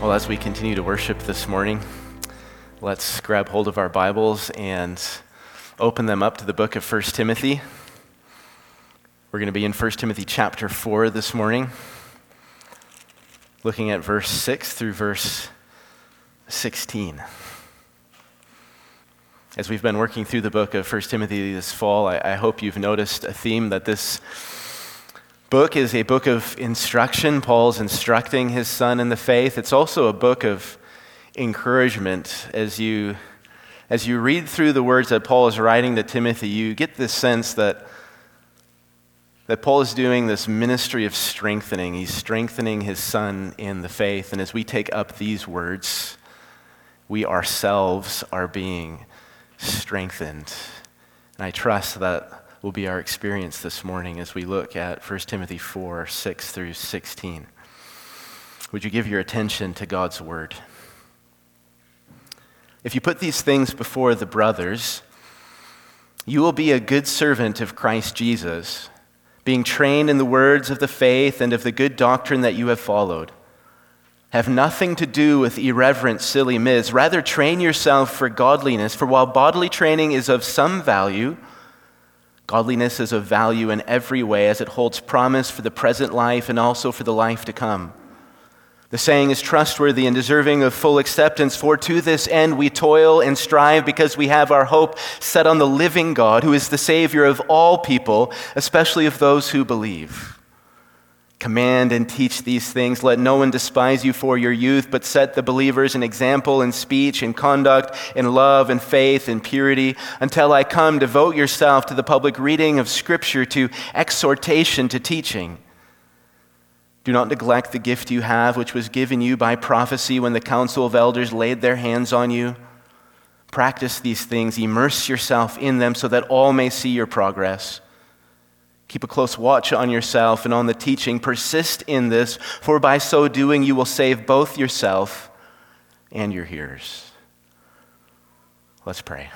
Well, as we continue to worship this morning, let's grab hold of our Bibles and open them up to the book of 1 Timothy. We're going to be in 1 Timothy chapter 4 this morning, looking at verse 6 through verse 16. As we've been working through the book of 1 Timothy this fall, I hope you've noticed a theme that this book is a book of instruction. Paul's instructing his son in the faith. It's also a book of encouragement. As you read through the words that Paul is writing to Timothy, you get this sense that Paul is doing this ministry of strengthening. He's strengthening his son in the faith. And as we take up these words, we ourselves are being strengthened. And I trust that will be our experience this morning as we look at 1 Timothy 4, 6 through 16. Would you give your attention to God's word? If you put these things before the brothers, you will be a good servant of Christ Jesus, being trained in the words of the faith and of the good doctrine that you have followed. Have nothing to do with irreverent, silly myths. Rather, train yourself for godliness, for while bodily training is of some value, godliness is of value in every way, as it holds promise for the present life and also for the life to come. The saying is trustworthy and deserving of full acceptance, for to this end we toil and strive, because we have our hope set on the living God, who is the Savior of all people, especially of those who believe. Command and teach these things. Let no one despise you for your youth, but set the believers an example in speech and conduct, in love and faith and purity. Until I come, devote yourself to the public reading of Scripture, to exhortation, to teaching. Do not neglect the gift you have, which was given you by prophecy when the council of elders laid their hands on you. Practice these things, immerse yourself in them, so that all may see your progress. Keep a close watch on yourself and on the teaching. Persist in this, for by so doing you will save both yourself and your hearers. Let's pray.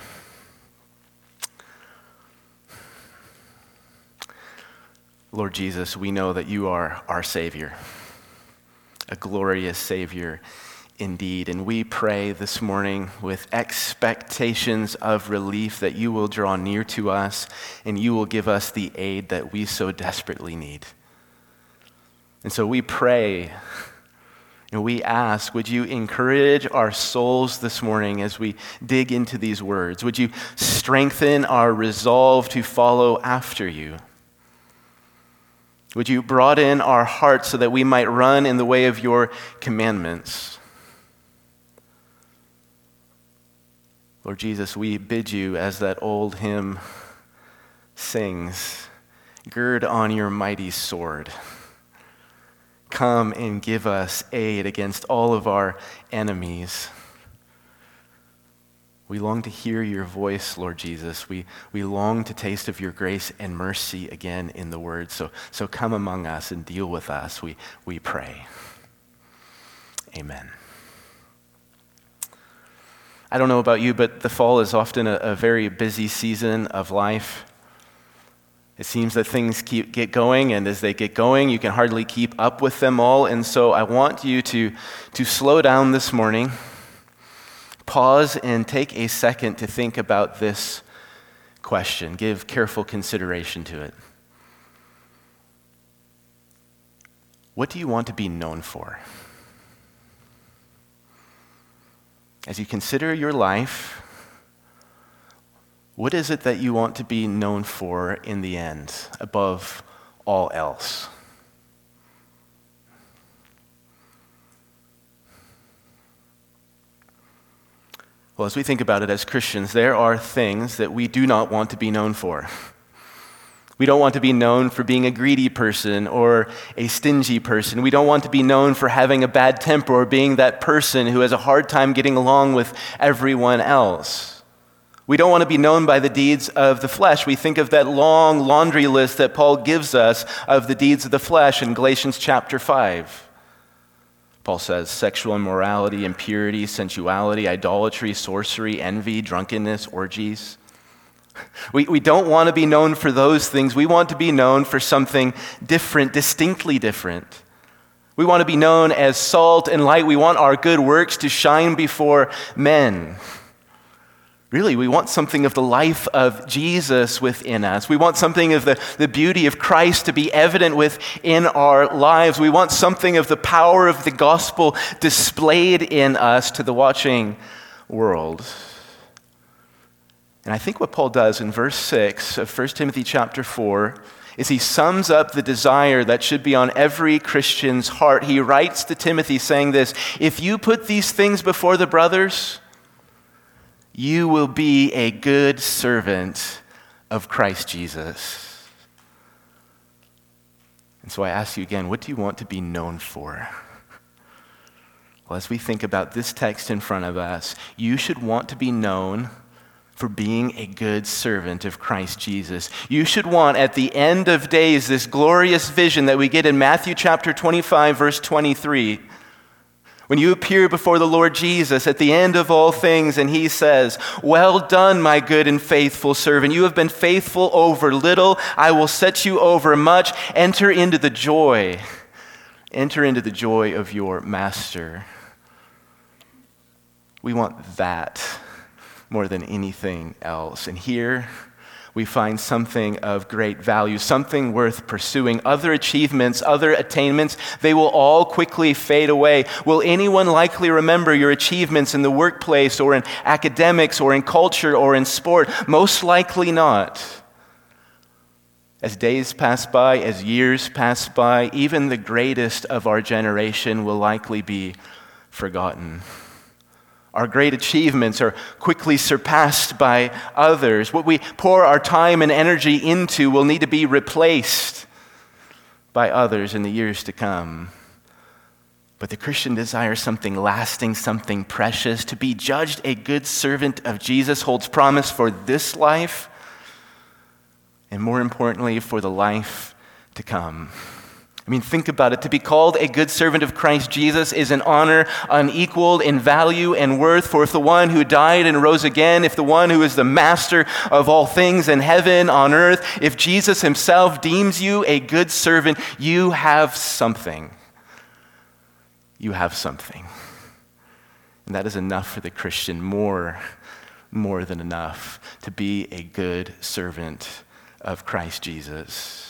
Lord Jesus, we know that you are our Savior, a glorious Savior indeed. And we pray this morning with expectations of relief that you will draw near to us and you will give us the aid that we so desperately need. And so we pray and we ask, would you encourage our souls this morning as we dig into these words? Would you strengthen our resolve to follow after you? Would you broaden our hearts so that we might run in the way of your commandments? Lord Jesus, we bid you, as that old hymn sings, gird on your mighty sword. Come and give us aid against all of our enemies. We long to hear your voice, Lord Jesus. We long to taste of your grace and mercy again in the word. So come among us and deal with us, we pray. Amen. I don't know about you, but the fall is often a very busy season of life. It seems that things get going, and as they get going, you can hardly keep up with them all. And so I want you to slow down this morning, pause, and take a second to think about this question. Give careful consideration to it. What do you want to be known for? As you consider your life, what is it that you want to be known for in the end, above all else? Well, as we think about it as Christians, there are things that we do not want to be known for. We don't want to be known for being a greedy person or a stingy person. We don't want to be known for having a bad temper or being that person who has a hard time getting along with everyone else. We don't want to be known by the deeds of the flesh. We think of that long laundry list that Paul gives us of the deeds of the flesh in Galatians chapter 5. Paul says sexual immorality, impurity, sensuality, idolatry, sorcery, envy, drunkenness, orgies. We don't want to be known for those things. We want to be known for something different, distinctly different. We want to be known as salt and light. We want our good works to shine before men. Really, we want something of the life of Jesus within us. We want something of the beauty of Christ to be evident within our lives. We want something of the power of the gospel displayed in us to the watching world. And I think what Paul does in verse 6 of 1 Timothy chapter 4 is he sums up the desire that should be on every Christian's heart. He writes to Timothy saying this, if you put these things before the brothers, you will be a good servant of Christ Jesus. And so I ask you again, what do you want to be known for? Well, as we think about this text in front of us, you should want to be known for being a good servant of Christ Jesus. You should want, at the end of days, this glorious vision that we get in Matthew chapter 25, verse 23. When you appear before the Lord Jesus at the end of all things, and he says, well done, my good and faithful servant. You have been faithful over little. I will set you over much. Enter into the joy. Enter into the joy of your master. We want that more than anything else. And here we find something of great value, something worth pursuing. Other achievements, other attainments, they will all quickly fade away. Will anyone likely remember your achievements in the workplace or in academics or in culture or in sport? Most likely not. As days pass by, as years pass by, even the greatest of our generation will likely be forgotten. Our great achievements are quickly surpassed by others. What we pour our time and energy into will need to be replaced by others in the years to come. But the Christian desires something lasting, something precious. To be judged a good servant of Jesus holds promise for this life, and more importantly, for the life to come. I mean, think about it. To be called a good servant of Christ Jesus is an honor unequaled in value and worth. For if the one who died and rose again, if the one who is the master of all things in heaven, on earth, if Jesus himself deems you a good servant, you have something. You have something. And that is enough for the Christian, more than enough, to be a good servant of Christ Jesus.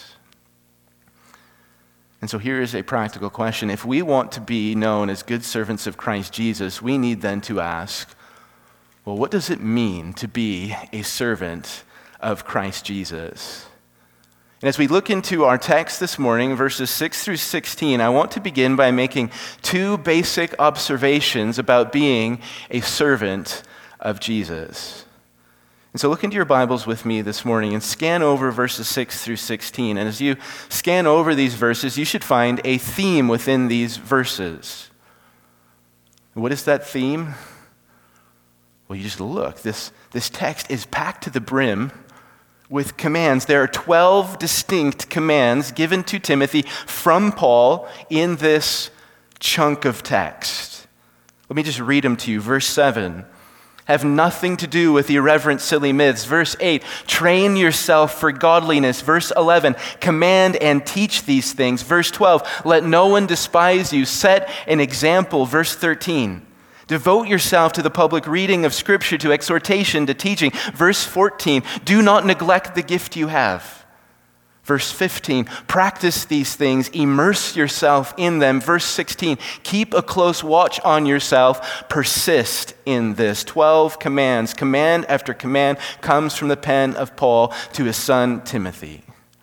And so here is a practical question. If we want to be known as good servants of Christ Jesus, we need then to ask, well, what does it mean to be a servant of Christ Jesus? And as we look into our text this morning, verses 6 through 16, I want to begin by making two basic observations about being a servant of Jesus. And so look into your Bibles with me this morning and scan over verses 6 through 16. And as you scan over these verses, you should find a theme within these verses. What is that theme? Well, you just look. This text is packed to the brim with commands. There are 12 distinct commands given to Timothy from Paul in this chunk of text. Let me just read them to you. Verse 7. Have nothing to do with irreverent, silly myths. Verse 8, train yourself for godliness. Verse 11, command and teach these things. Verse 12, let no one despise you. Set an example. Verse 13, devote yourself to the public reading of Scripture, to exhortation, to teaching. Verse 14, do not neglect the gift you have. Verse 15, practice these things, immerse yourself in them. Verse 16, keep a close watch on yourself, persist in this. 12 commands, command after command, comes from the pen of Paul to his son Timothy.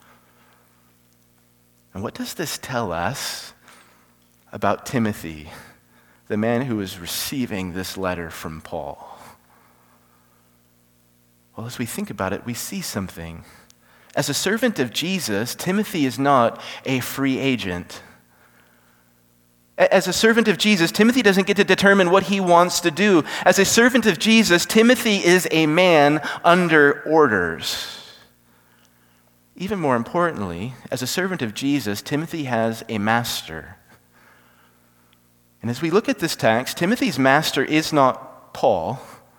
And what does this tell us about Timothy, the man who is receiving this letter from Paul? Well, as we think about it, we see something. As a servant of Jesus, Timothy is not a free agent. As a servant of Jesus, Timothy doesn't get to determine what he wants to do. As a servant of Jesus, Timothy is a man under orders. Even more importantly, as a servant of Jesus, Timothy has a master. And as we look at this text, Timothy's master is not Paul.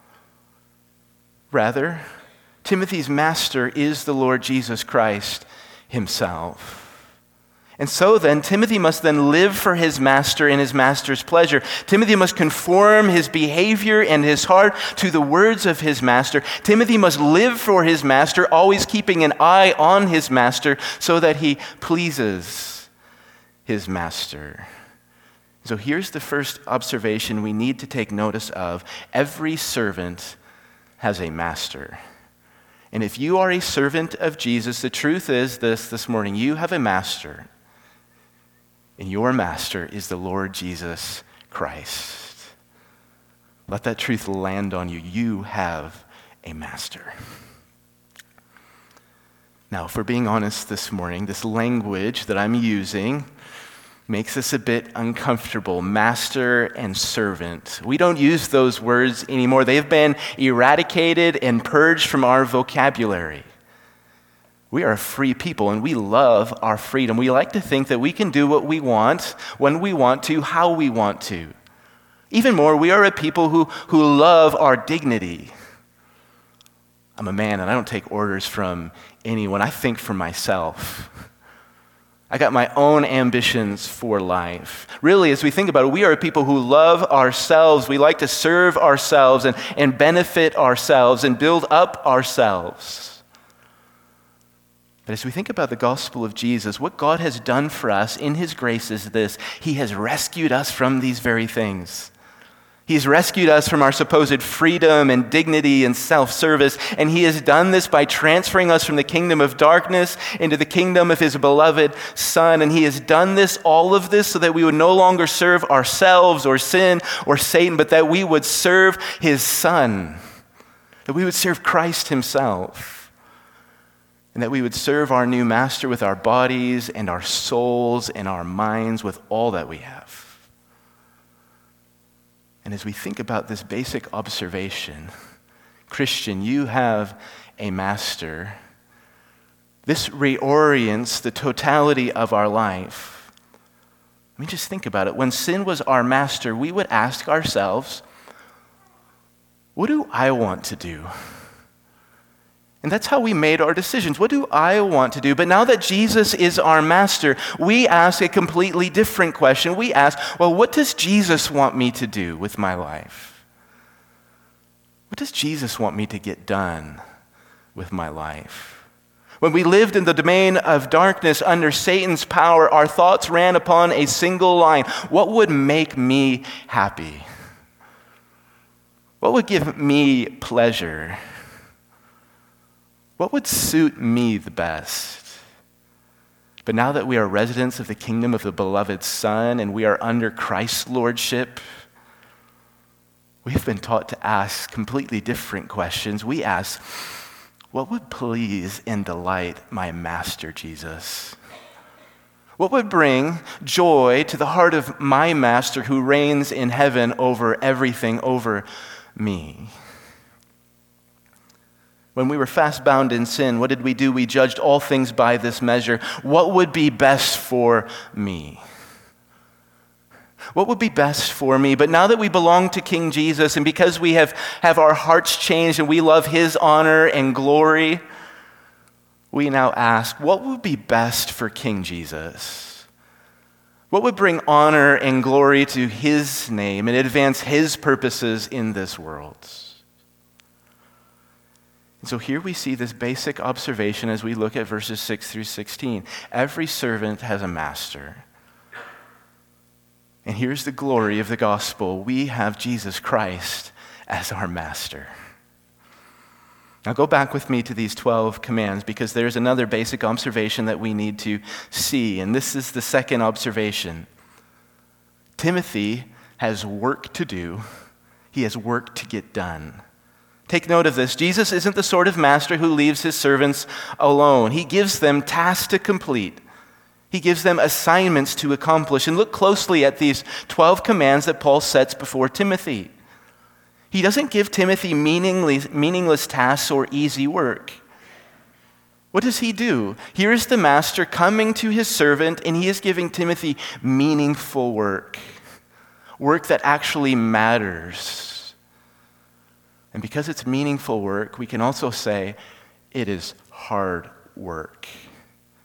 Rather, Timothy's master is the Lord Jesus Christ himself. And so then, Timothy must then live for his master and his master's pleasure. Timothy must conform his behavior and his heart to the words of his master. Timothy must live for his master, always keeping an eye on his master so that he pleases his master. So here's the first observation we need to take notice of. Every servant has a master. And if you are a servant of Jesus, the truth is this morning, you have a master. And your master is the Lord Jesus Christ. Let that truth land on you. You have a master. Now, if we're being honest this morning, this language that I'm using makes us a bit uncomfortable. Master and servant. We don't use those words anymore. They've been eradicated and purged from our vocabulary. We are a free people, and we love our freedom. We like to think that we can do what we want, when we want to, how we want to. Even more, we are a people who love our dignity. I'm a man, and I don't take orders from anyone. I think for myself. I got my own ambitions for life. Really, as we think about it, we are a people who love ourselves. We like to serve ourselves and benefit ourselves and build up ourselves. But as we think about the gospel of Jesus, what God has done for us in his grace is this. He has rescued us from these very things. He's rescued us from our supposed freedom and dignity and self-service, and he has done this by transferring us from the kingdom of darkness into the kingdom of his beloved Son. And he has done this, all of this, so that we would no longer serve ourselves or sin or Satan, but that we would serve his Son, that we would serve Christ himself. And that we would serve our new master with our bodies and our souls and our minds, with all that we have. And as we think about this basic observation, Christian, you have a master. This reorients the totality of our life. I mean, just think about it. When sin was our master, we would ask ourselves, what do I want to do? And that's how we made our decisions. What do I want to do? But now that Jesus is our master, we ask a completely different question. We ask, well, what does Jesus want me to do with my life? What does Jesus want me to get done with my life? When we lived in the domain of darkness under Satan's power, our thoughts ran upon a single line. What would make me happy? What would give me pleasure? What would suit me the best? But now that we are residents of the kingdom of the beloved Son and we are under Christ's lordship, we have been taught to ask completely different questions. We ask, what would please and delight my master Jesus? What would bring joy to the heart of my master who reigns in heaven over everything, over me? When we were fast bound in sin, what did we do? We judged all things by this measure. What would be best for me? What would be best for me? But now that we belong to King Jesus, and because we have our hearts changed and we love his honor and glory, we now ask, what would be best for King Jesus? What would bring honor and glory to his name and advance his purposes in this world? So here we see this basic observation as we look at verses 6 through 16. Every servant has a master. And here's the glory of the gospel. We have Jesus Christ as our master. Now go back with me to these 12 commands, because there's another basic observation that we need to see. And this is the second observation. Timothy has work to do. He has work to get done. Take note of this. Jesus isn't the sort of master who leaves his servants alone. He gives them tasks to complete. He gives them assignments to accomplish. And look closely at these 12 commands that Paul sets before Timothy. He doesn't give Timothy meaningless tasks or easy work. What does he do? Here is the master coming to his servant, and he is giving Timothy meaningful work. Work that actually matters. And because it's meaningful work, we can also say it is hard work.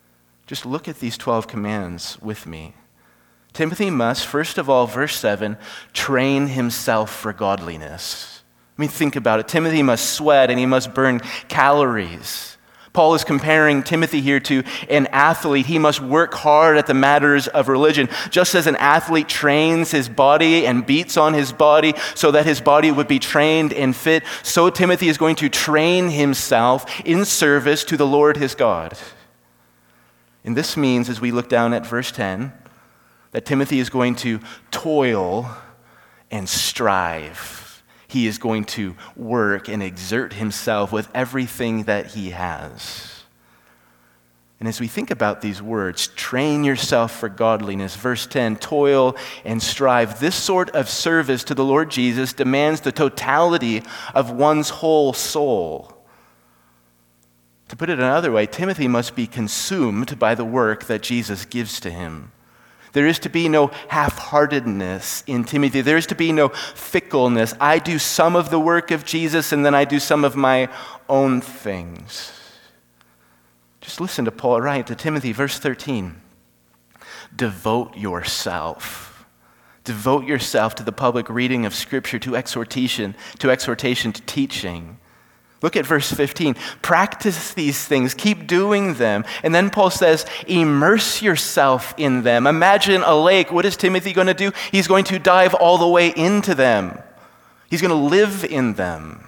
Just look at these 12 commands with me. Timothy must, first of all, verse 7, train himself for godliness. I mean, think about it. Timothy must sweat and he must burn calories. Paul is comparing Timothy here to an athlete. He must work hard at the matters of religion. Just as an athlete trains his body and beats on his body so that his body would be trained and fit, so Timothy is going to train himself in service to the Lord his God. And this means, as we look down at verse 10, that Timothy is going to toil and strive. He is going to work and exert himself with everything that he has. And as we think about these words, train yourself for godliness, verse 10, toil and strive. This sort of service to the Lord Jesus demands the totality of one's whole soul. To put it another way, Timothy must be consumed by the work that Jesus gives to him. There is to be no half-heartedness in Timothy. There is to be no fickleness. I do some of the work of Jesus and then I do some of my own things. Just listen to Paul write to Timothy, verse 13. Devote yourself. Devote yourself to the public reading of Scripture, to exhortation, to teaching. Look at verse 15. Practice these things. Keep doing them. And then Paul says, immerse yourself in them. Imagine a lake. What is Timothy going to do? He's going to dive all the way into them. He's going to live in them.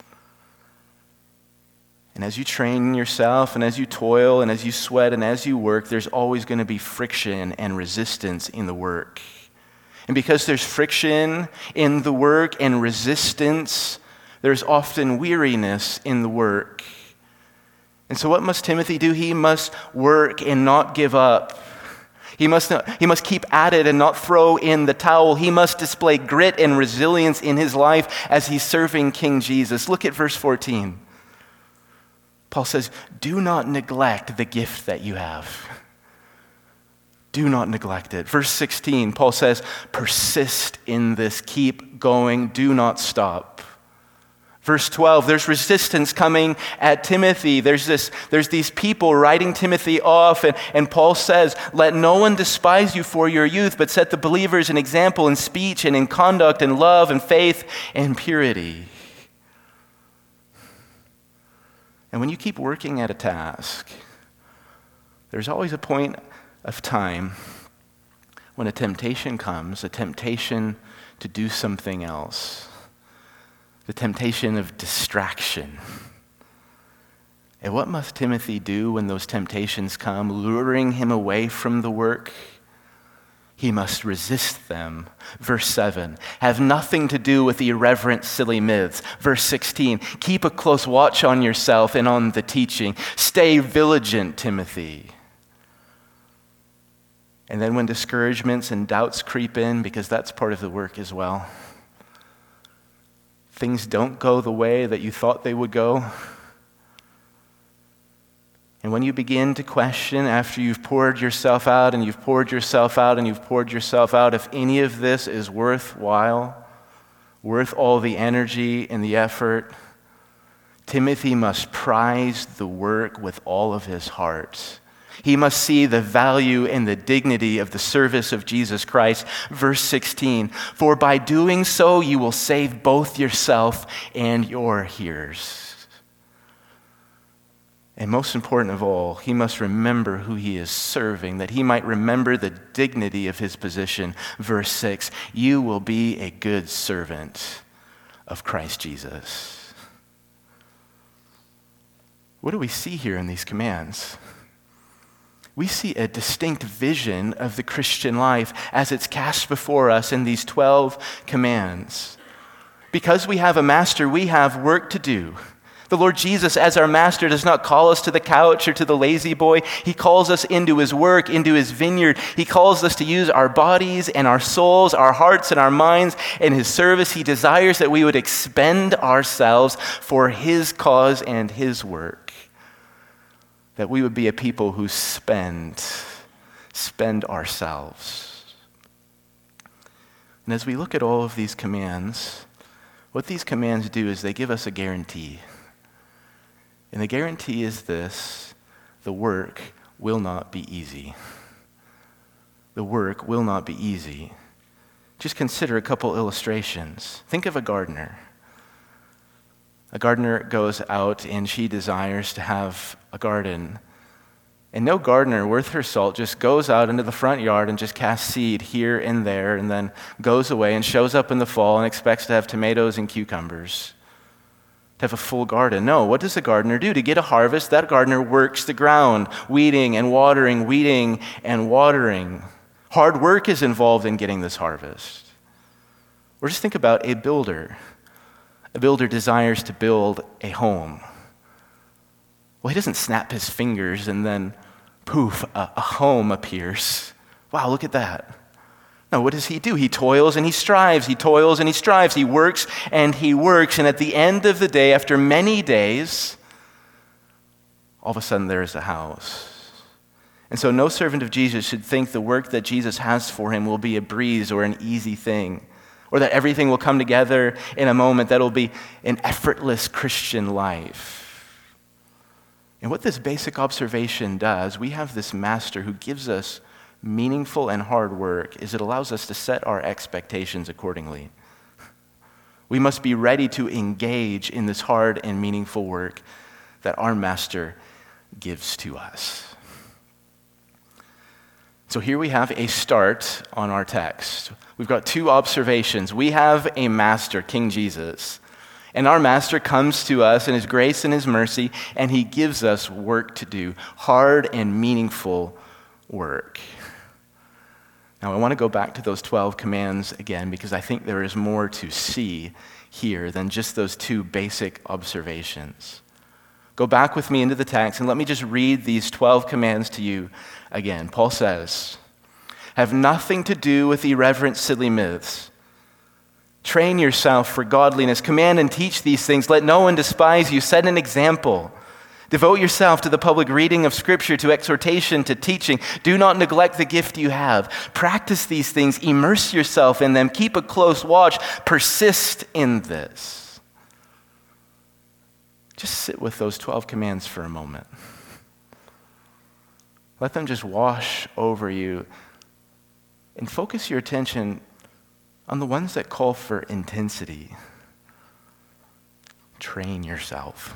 And as you train yourself, and as you toil, and as you sweat, and as you work, there's always going to be friction and resistance in the work. And because there's friction in the work and resistance, there's often weariness in the work. And so what must Timothy do? He must work and not give up. He must keep at it and not throw in the towel. He must display grit and resilience in his life as he's serving King Jesus. Look at verse 14. Paul says, do not neglect the gift that you have. Do not neglect it. Verse 16, Paul says, persist in this, keep going, do not stop. Verse 12, there's resistance coming at Timothy. There's these people writing Timothy off, and Paul says, let no one despise you for your youth, but set the believers an example in speech and in conduct and love and faith and purity. And when you keep working at a task, there's always a point of time when a temptation comes, a temptation to do something else. The temptation of distraction. And what must Timothy do when those temptations come, luring him away from the work? He must resist them. Verse 7, have nothing to do with irreverent, silly myths. Verse 16, keep a close watch on yourself and on the teaching. Stay vigilant, Timothy. And then when discouragements and doubts creep in, because that's part of the work as well, things don't go the way that you thought they would go. And when you begin to question after you've poured yourself out and you've poured yourself out and you've poured yourself out, if any of this is worthwhile, worth all the energy and the effort, Timothy must prize the work with all of his heart. He must see the value and the dignity of the service of Jesus Christ. Verse 16, for by doing so you will save both yourself and your hearers. And most important of all, he must remember who he is serving, that he might remember the dignity of his position. Verse 6, you will be a good servant of Christ Jesus. What do we see here in these commands? We see a distinct vision of the Christian life as it's cast before us in these 12 commands. Because we have a master, we have work to do. The Lord Jesus, as our master, does not call us to the couch or to the lazy boy. He calls us into his work, into his vineyard. He calls us to use our bodies and our souls, our hearts and our minds in his service. He desires that we would expend ourselves for his cause and his work. That we would be a people who spend ourselves. And as we look at all of these commands, what these commands do is they give us a guarantee. And the guarantee is this: the work will not be easy. The work will not be easy. Just consider a couple illustrations. Think of a gardener. A gardener goes out and she desires to have a garden. And no gardener worth her salt just goes out into the front yard and just casts seed here and there and then goes away and shows up in the fall and expects to have tomatoes and cucumbers, to have a full garden. No, what does a gardener do? To get a harvest, that gardener works the ground, weeding and watering, weeding and watering. Hard work is involved in getting this harvest. Or just think about a builder. A builder desires to build a home. Well, he doesn't snap his fingers and then, poof, a home appears. Wow, look at that. No, what does he do? He toils and he strives. He toils and he strives. He works and he works. And at the end of the day, after many days, all of a sudden there is a house. And so no servant of Jesus should think the work that Jesus has for him will be a breeze or an easy thing, or that everything will come together in a moment, that will be an effortless Christian life. And what this basic observation does, we have this master who gives us meaningful and hard work, is it allows us to set our expectations accordingly. We must be ready to engage in this hard and meaningful work that our master gives to us. So here we have a start on our text. We've got two observations. We have a master, King Jesus. And our master comes to us in his grace and his mercy, and he gives us work to do, hard and meaningful work. Now I want to go back to those 12 commands again, because I think there is more to see here than just those two basic observations. Go back with me into the text and let me just read these 12 commands to you again. Paul says, "Have nothing to do with irreverent, silly myths. Train yourself for godliness. Command and teach these things. Let no one despise you. Set an example. Devote yourself to the public reading of Scripture, to exhortation, to teaching. Do not neglect the gift you have. Practice these things. Immerse yourself in them. Keep a close watch. Persist in this." Just sit with those 12 commands for a moment. Let them just wash over you and focus your attention on the ones that call for intensity. Train yourself.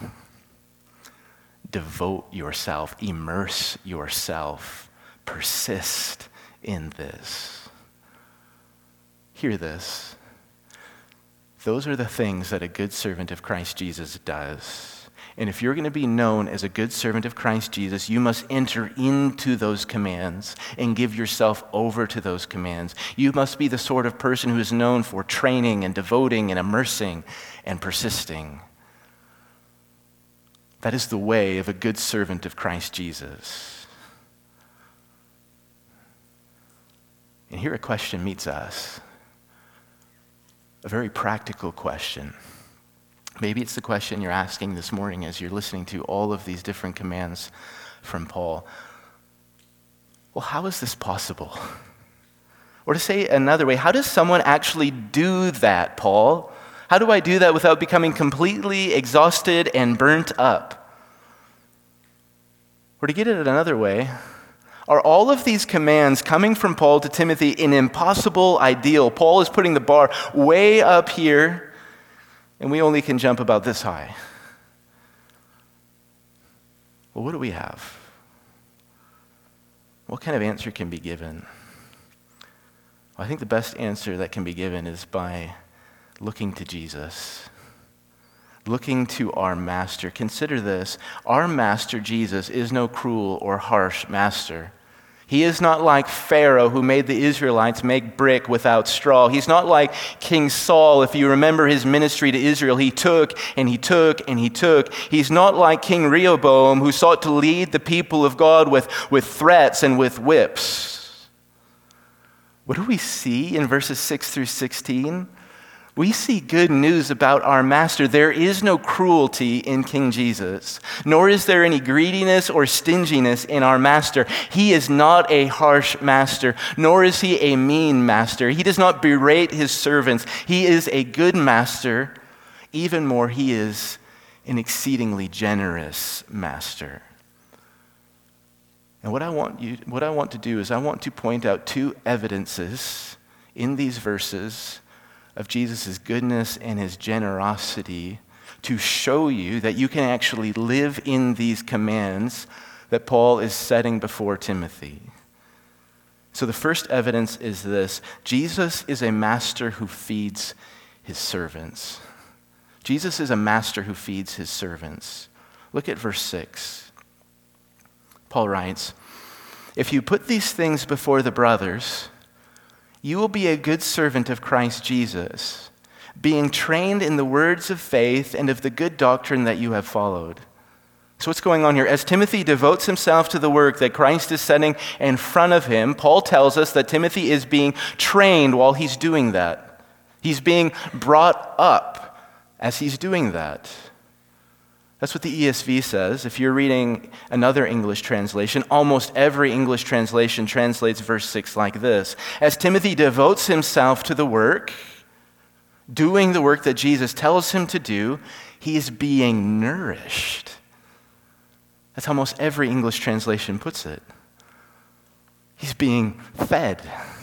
Devote yourself. Immerse yourself. Persist in this. Hear this. Those are the things that a good servant of Christ Jesus does. And if you're going to be known as a good servant of Christ Jesus, you must enter into those commands and give yourself over to those commands. You must be the sort of person who is known for training and devoting and immersing and persisting. That is the way of a good servant of Christ Jesus. And here a question meets us. A very practical question. Maybe it's the question you're asking this morning as you're listening to all of these different commands from Paul. Well, how is this possible? Or to say another way, how does someone actually do that, Paul? How do I do that without becoming completely exhausted and burnt up? Or to get it another way, are all of these commands coming from Paul to Timothy an impossible ideal? Paul is putting the bar way up here, and we only can jump about this high. Well, what do we have? What kind of answer can be given? Well, I think the best answer that can be given is by looking to Jesus. Looking to our master. Consider this. Our master, Jesus, is no cruel or harsh master. He is not like Pharaoh, who made the Israelites make brick without straw. He's not like King Saul. If you remember his ministry to Israel, he took and he took and he took. He's not like King Rehoboam, who sought to lead the people of God with threats and with whips. What do we see in verses 6 through 16? We see good news about our master. There is no cruelty in King Jesus, nor is there any greediness or stinginess in our master. He is not a harsh master, nor is he a mean master. He does not berate his servants. He is a good master. Even more, he is an exceedingly generous master. And what I want to do is I want to point out two evidences in these verses of Jesus' goodness and his generosity to show you that you can actually live in these commands that Paul is setting before Timothy. So the first evidence is this: Jesus is a master who feeds his servants. Jesus is a master who feeds his servants. Look at verse 6. Paul writes, "If you put these things before the brothers, you will be a good servant of Christ Jesus, being trained in the words of faith and of the good doctrine that you have followed." So what's going on here? As Timothy devotes himself to the work that Christ is setting in front of him, Paul tells us that Timothy is being trained while he's doing that. He's being brought up as he's doing that. That's what the ESV says. If you're reading another English translation, almost every English translation translates verse 6 like this: as Timothy devotes himself to the work, doing the work that Jesus tells him to do, he is being nourished. That's how most every English translation puts it. He's being fed.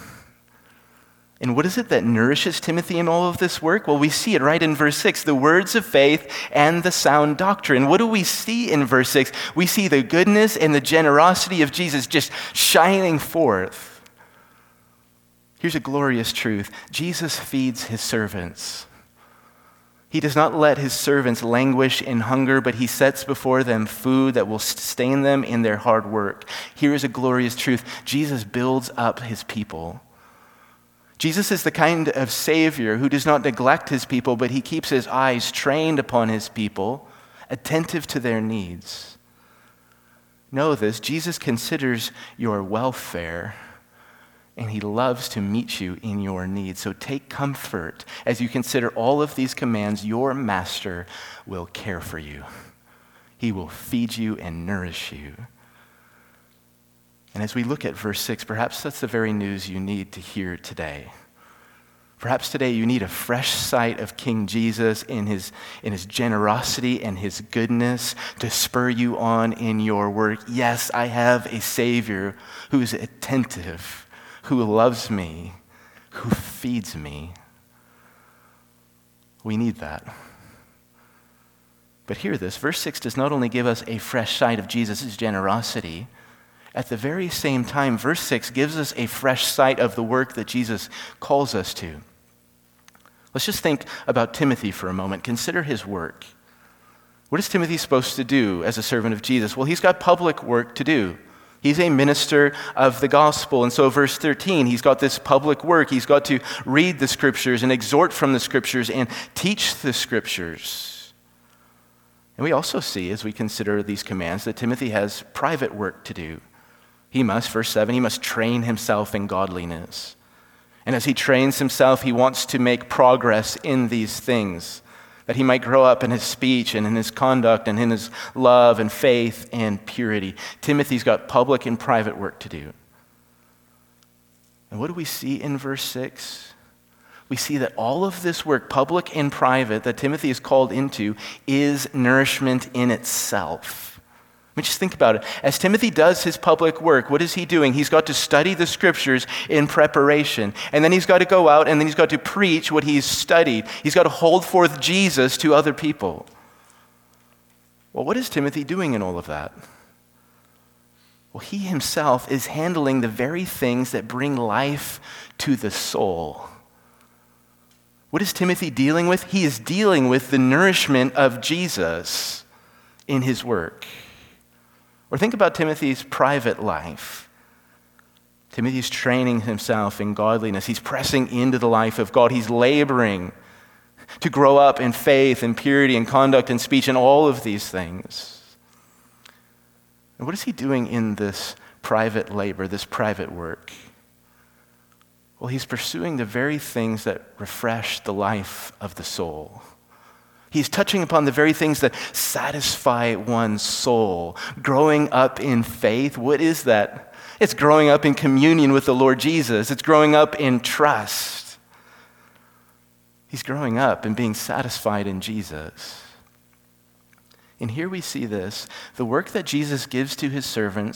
And what is it that nourishes Timothy in all of this work? Well, we see it right in verse 6, the words of faith and the sound doctrine. What do we see in verse 6? We see the goodness and the generosity of Jesus just shining forth. Here's a glorious truth: Jesus feeds his servants. He does not let his servants languish in hunger, but he sets before them food that will sustain them in their hard work. Here is a glorious truth: Jesus builds up his people. Jesus is the kind of Savior who does not neglect his people, but he keeps his eyes trained upon his people, attentive to their needs. Know this: Jesus considers your welfare, and he loves to meet you in your needs. So take comfort as you consider all of these commands. Your master will care for you. He will feed you and nourish you. And as we look at verse 6, perhaps that's the very news you need to hear today. Perhaps today you need a fresh sight of King Jesus in his generosity and his goodness to spur you on in your work. Yes, I have a Savior who is attentive, who loves me, who feeds me. We need that. But hear this, verse 6 does not only give us a fresh sight of Jesus' generosity, at the very same time, verse 6 gives us a fresh sight of the work that Jesus calls us to. Let's just think about Timothy for a moment. Consider his work. What is Timothy supposed to do as a servant of Jesus? Well, he's got public work to do. He's a minister of the gospel. And so verse 13, he's got this public work. He's got to read the scriptures and exhort from the scriptures and teach the scriptures. And we also see, as we consider these commands, that Timothy has private work to do. He must, verse 7, he must train himself in godliness. And as he trains himself, he wants to make progress in these things, that he might grow up in his speech and in his conduct and in his love and faith and purity. Timothy's got public and private work to do. And what do we see in verse 6? We see that all of this work, public and private, that Timothy is called into is nourishment in itself. I mean, just think about it. As Timothy does his public work, what is he doing? He's got to study the scriptures in preparation. And then he's got to go out and then he's got to preach what he's studied. He's got to hold forth Jesus to other people. Well, what is Timothy doing in all of that? Well, he himself is handling the very things that bring life to the soul. What is Timothy dealing with? He is dealing with the nourishment of Jesus in his work. Or think about Timothy's private life. Timothy's training himself in godliness. He's pressing into the life of God. He's laboring to grow up in faith and purity and conduct and speech and all of these things. And what is he doing in this private labor, this private work? Well, he's pursuing the very things that refresh the life of the soul. He's touching upon the very things that satisfy one's soul. Growing up in faith, what is that? It's growing up in communion with the Lord Jesus. It's growing up in trust. He's growing up and being satisfied in Jesus. And here we see this. The work that Jesus gives to his servants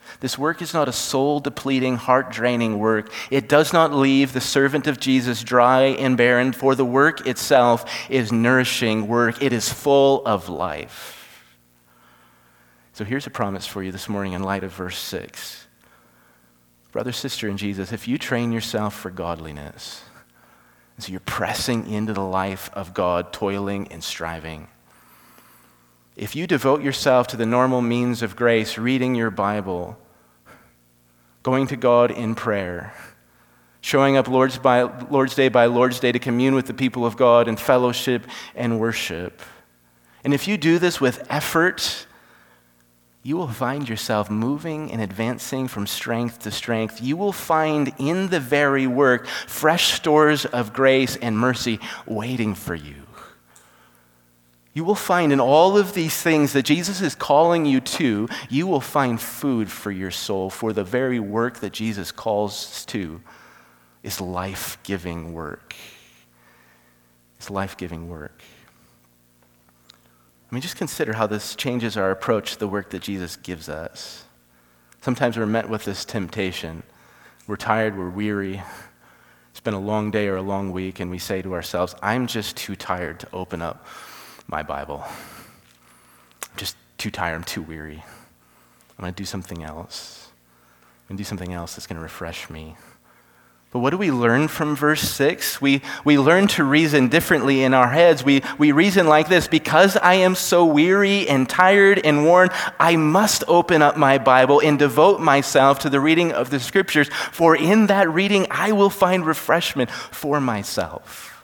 This work is not a soul-depleting, heart-draining work. It does not leave the servant of Jesus dry and barren, for the work itself is nourishing work. It is full of life. So here's a promise for you this morning in light of verse 6. Brother, sister in Jesus, if you train yourself for godliness, so you're pressing into the life of God, toiling and striving, if you devote yourself to the normal means of grace, reading your Bible, going to God in prayer, showing up Lord's Day by Lord's Day to commune with the people of God in fellowship and worship, and if you do this with effort, you will find yourself moving and advancing from strength to strength. You will find in the very work fresh stores of grace and mercy waiting for you. You will find in all of these things that Jesus is calling you to, you will find food for your soul, for the very work that Jesus calls us to is life-giving work. It's life-giving work. I mean, just consider how this changes our approach to the work that Jesus gives us. Sometimes we're met with this temptation. We're tired, we're weary. It's been a long day or a long week, and we say to ourselves, I'm just too tired to open up my Bible. I'm just too tired, I'm too weary. I'm going to do something else. I'm going to do something else that's going to refresh me. But what do we learn from verse 6? We learn to reason differently in our heads. We reason like this: because I am so weary and tired and worn, I must open up my Bible and devote myself to the reading of the Scriptures, for in that reading I will find refreshment for myself.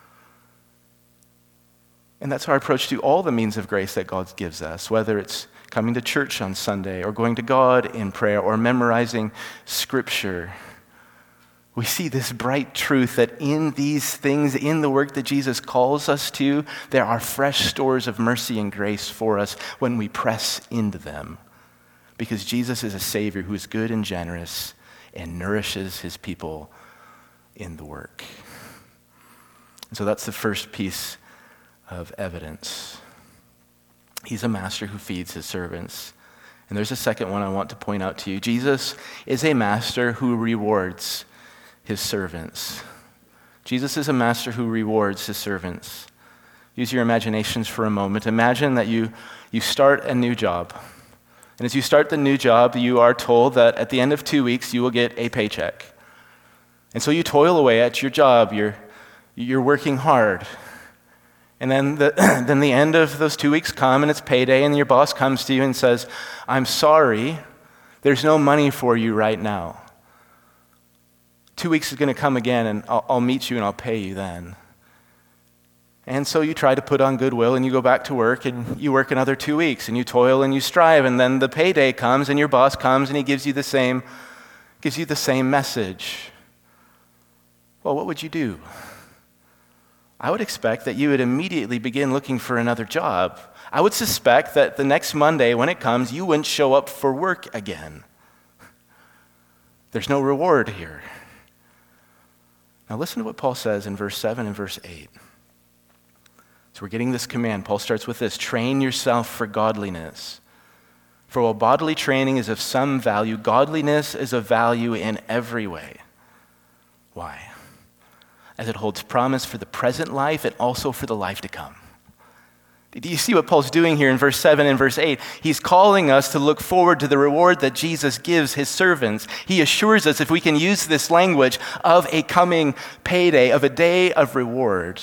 And that's our approach to all the means of grace that God gives us, whether it's coming to church on Sunday or going to God in prayer or memorizing Scripture. We see this bright truth that in these things, in the work that Jesus calls us to, there are fresh stores of mercy and grace for us when we press into them. Because Jesus is a Savior who is good and generous and nourishes his people in the work. And so that's the first piece of evidence. He's a master who feeds his servants. And there's a second one I want to point out to you. Jesus is a master who rewards his servants. Jesus is a master who rewards his servants. Use your imaginations for a moment. Imagine that you start a new job. And as you start the new job, you are told that at the end of 2 weeks, you will get a paycheck. And so you toil away at your job. You're working hard. And then the end of those 2 weeks come, and it's payday, and your boss comes to you and says, I'm sorry, there's no money for you right now. 2 weeks is going to come again, and I'll meet you and I'll pay you then. And so you try to put on goodwill, and you go back to work, and you work another 2 weeks, and you toil and you strive, and then the payday comes, and your boss comes, and he gives you the same message. Well, what would you do? I would expect that you would immediately begin looking for another job. I would suspect that the next Monday, when it comes, you wouldn't show up for work again. There's no reward here. Now listen to what Paul says in verse 7 and verse 8. So we're getting this command. Paul starts with this: train yourself for godliness. For while bodily training is of some value, godliness is of value in every way. Why? As it holds promise for the present life and also for the life to come. Do you see what Paul's doing here in verse 7 and verse 8? He's calling us to look forward to the reward that Jesus gives his servants. He assures us, if we can use this language, of a coming payday, of a day of reward.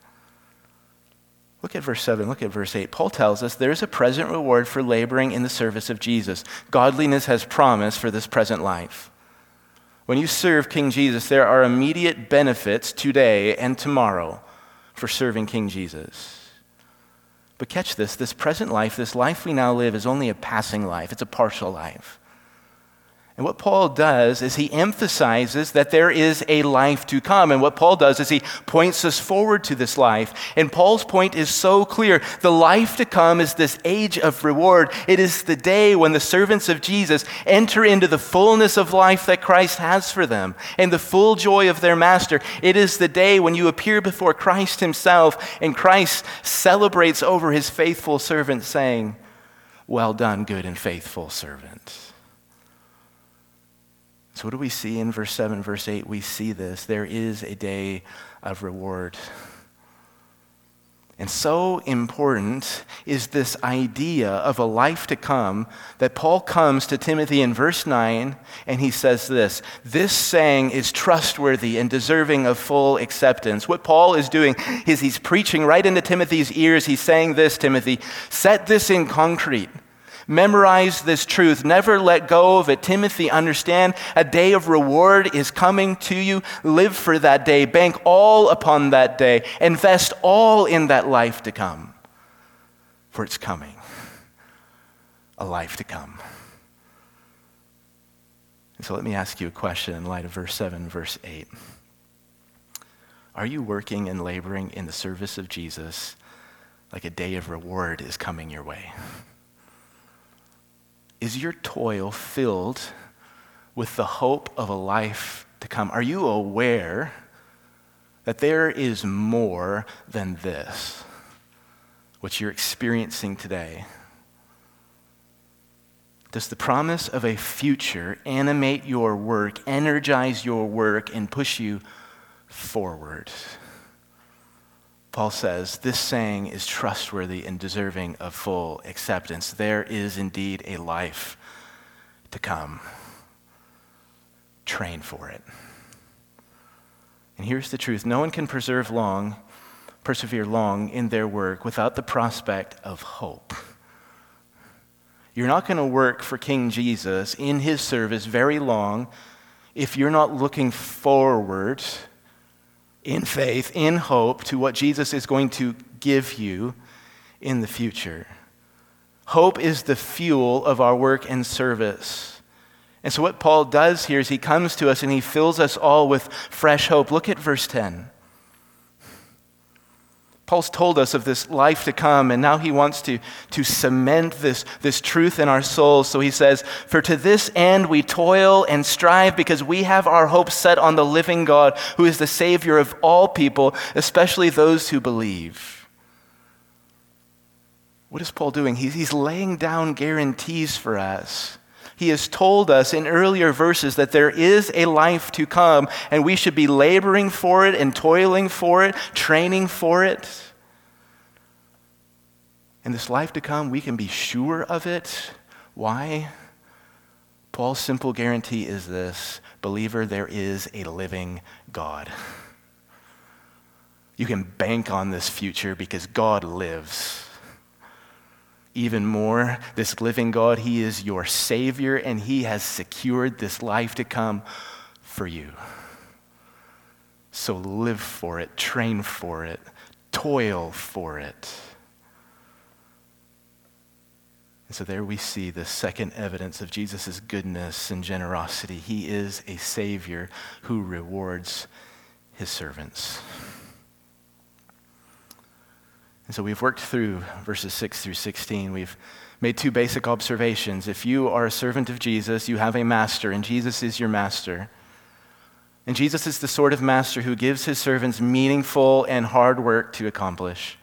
Look at verse 7, look at verse 8. Paul tells us there's a present reward for laboring in the service of Jesus. Godliness has promise for this present life. When you serve King Jesus, there are immediate benefits today and tomorrow for serving King Jesus. But catch this present life, this life we now live, is only a passing life. It's a partial life. And what Paul does is he emphasizes that there is a life to come. And what Paul does is he points us forward to this life. And Paul's point is so clear. The life to come is this age of reward. It is the day when the servants of Jesus enter into the fullness of life that Christ has for them and the full joy of their master. It is the day when you appear before Christ himself and Christ celebrates over his faithful servant, saying, "Well done, good and faithful servant." So what do we see in verse 7, verse 8? We see this. There is a day of reward. And so important is this idea of a life to come that Paul comes to Timothy in verse 9 and he says this saying is trustworthy and deserving of full acceptance. What Paul is doing is he's preaching right into Timothy's ears. He's saying this, Timothy, set this in concrete. Memorize this truth. Never let go of it. Timothy, understand a day of reward is coming to you. Live for that day. Bank all upon that day. Invest all in that life to come. For it's coming. A life to come. And so let me ask you a question in light of verse 7, verse 8. Are you working and laboring in the service of Jesus like a day of reward is coming your way? Is your toil filled with the hope of a life to come? Are you aware that there is more than this, what you're experiencing today? Does the promise of a future animate your work, energize your work, and push you forward? Paul says, this saying is trustworthy and deserving of full acceptance. There is indeed a life to come. Train for it. And here's the truth. No one can persevere long in their work without the prospect of hope. You're not going to work for King Jesus in his service very long if you're not looking forward in faith, in hope, to what Jesus is going to give you in the future. Hope is the fuel of our work and service. And so what Paul does here is he comes to us and he fills us all with fresh hope. Look at verse 10. Paul's told us of this life to come, and now he wants to cement this truth in our souls. So he says, for to this end we toil and strive because we have our hope set on the living God, who is the Savior of all people, especially those who believe. What is Paul doing? He's laying down guarantees for us. He has told us in earlier verses that there is a life to come, and we should be laboring for it and toiling for it, training for it. And this life to come, we can be sure of it. Why? Paul's simple guarantee is this: believer, there is a living God. You can bank on this future because God lives. Even more, this living God, he is your Savior, and he has secured this life to come for you. So live for it, train for it, toil for it. And so there we see the second evidence of Jesus' goodness and generosity. He is a Savior who rewards his servants. And so we've worked through verses 6 through 16. We've made two basic observations. If you are a servant of Jesus, you have a master, and Jesus is your master. And Jesus is the sort of master who gives his servants meaningful and hard work to accomplish.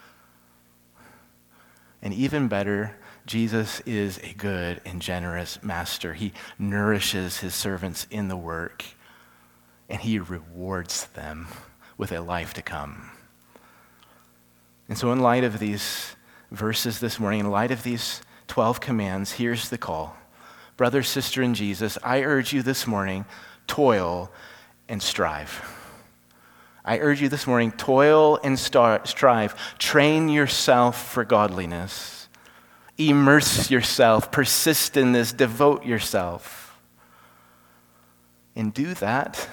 And even better, Jesus is a good and generous master. He nourishes his servants in the work, and he rewards them with a life to come. And so in light of these verses this morning, in light of these 12 commands, here's the call. Brother, sister in Jesus, I urge you this morning, toil and strive. I urge you this morning, toil and strive. Train yourself for godliness. Immerse yourself. Persist in this. Devote yourself. And do that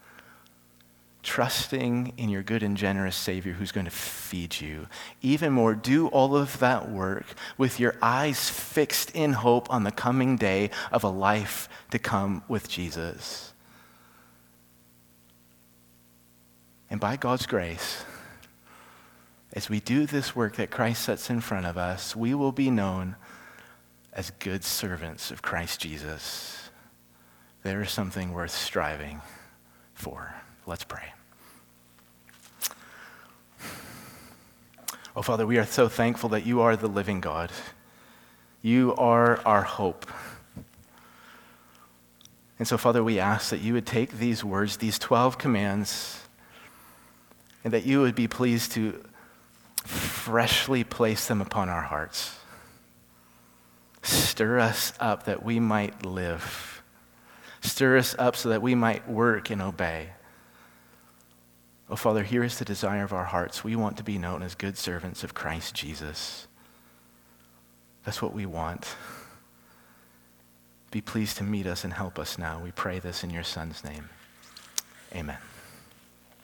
trusting in your good and generous Savior who's going to feed you. Even more, do all of that work with your eyes fixed in hope on the coming day of a life to come with Jesus. And by God's grace, as we do this work that Christ sets in front of us, we will be known as good servants of Christ Jesus. There is something worth striving for. Let's pray. Oh, Father, we are so thankful that you are the living God. You are our hope. And so, Father, we ask that you would take these words, these 12 commands, and that you would be pleased to freshly place them upon our hearts. Stir us up that we might live. Stir us up so that we might work and obey. Oh, Father, here is the desire of our hearts. We want to be known as good servants of Christ Jesus. That's what we want. Be pleased to meet us and help us now. We pray this in your Son's name. Amen.